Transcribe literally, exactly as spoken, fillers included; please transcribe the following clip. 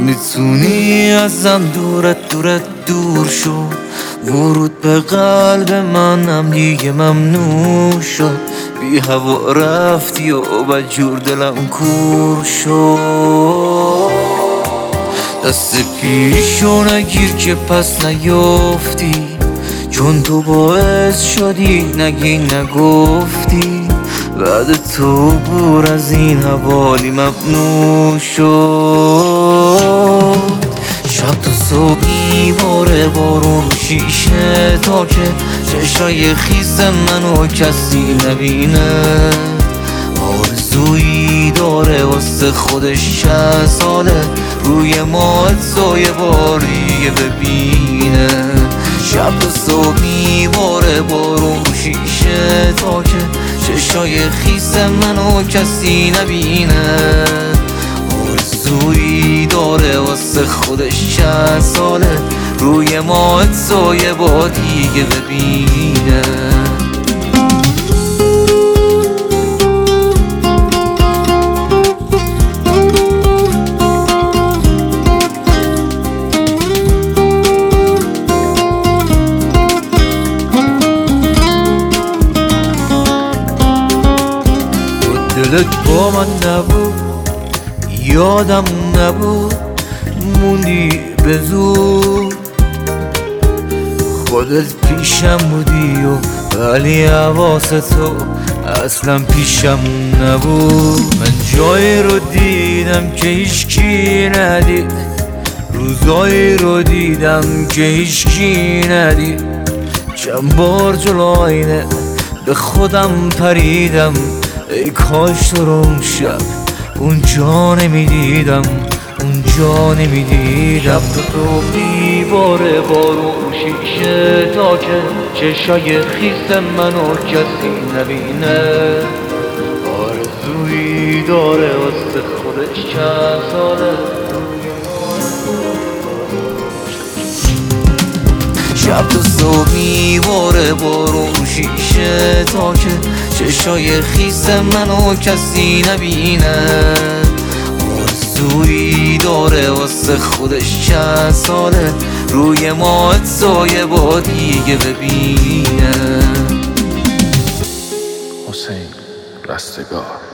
میتونی ازم دورت دورت دور شو، ورود به قلب منم دیگه ممنوع شد. بی هوا رفتی و بدجور دلم کور شد. دست پیشو نگیر که پس نیافتی، چون تو باعث شدی نگی نگفتی. بعد تو بور از این حوالی ممنوع شد. شب تا صبحی باره بارون شیشه، تا که چشای خیس منو کسی نبینه. آرزویی داره واسه خودش چند ساله، روی ماهت سایه باری ببینه. شب تا صبحی باره بارون شیشه، تا که چشای خیس منو کسی نبینه. آرزویی داره واسه خودش چند ساله، روی ماهت سایه با دیگه ببینه. دلت با من نبود، یادم نبود، موندی به زور. خودت پیشم بودی و ولی حواس تو اصلا پیشم نبود. من جایی رو دیدم که هیچکی ندید، روزایی رو دیدم که هیچکی ندید. چند بار جلو آینه به خودم پریدم، ای کاش تو رو اون شب اونجا نمیدیدم، اونجا نمیدیدم. تو تو دیواره بارون شیشه، تا که چشای خیس منو کسی نبینه. آرزویی داره واسه خودش چند ساله، شب تا صبحی باره بارون شیشه، تا که چشای خیس منو کسی نبینه. آرزویی داره واسه خودش چند ساله، روی ماهت سایه با دیگه ببینه. حسین رستگار.